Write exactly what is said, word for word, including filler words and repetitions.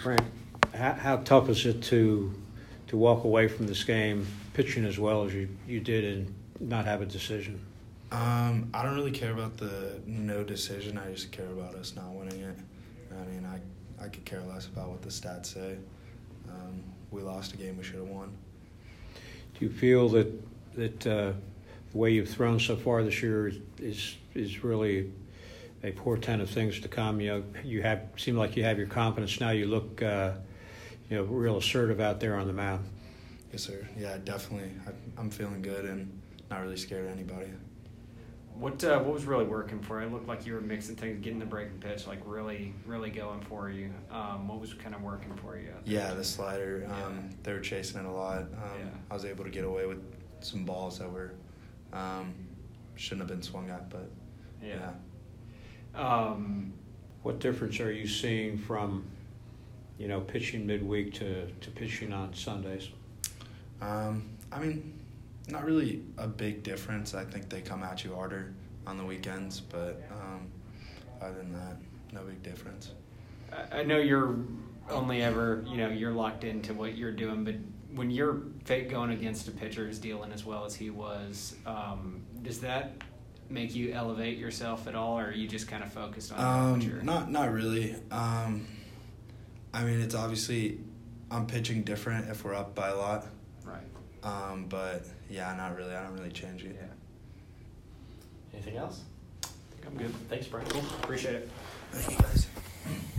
Frank, how, how tough is it to to walk away from this game pitching as well as you, you did and not have a decision? Um, I don't really care about the no decision. I just care about us not winning it. I mean, I I could care less about what the stats say. Um, we lost a game we should have won. Do you feel that that uh, the way you've thrown so far this year is is, is really a portent of things to come? You know, you have seem like you have your confidence now. You look, uh, you know, real assertive out there on the mound. Yes, sir. Yeah, definitely. I, I'm feeling good and not really scared of anybody. What uh, what was really working for you? It looked like you were mixing things, getting the breaking pitch, like really, really going for you. Um, what was kind of working for you? Yeah, the slider. Um, yeah. They were chasing it a lot. Um, yeah. I was able to get away with some balls that were um, shouldn't have been swung at, but yeah. yeah. Um, what difference are you seeing from, you know, pitching midweek to, to pitching on Sundays? Um, I mean, not really a big difference. I think they come at you harder on the weekends, but um, other than that, no big difference. I know you're only ever, you know, you're locked into what you're doing, but when you're going against a pitcher who's dealing as well as he was, um, does that make you elevate yourself at all, or are you just kind of focused on um, what you're... Not, not really. Um, I mean, it's obviously I'm pitching different if we're up by a lot. Right. Um, but yeah, not really. I don't really change it. Yeah. Anything else? I think I'm good. Thanks, Brian. Cool. Appreciate it. Thank you, guys.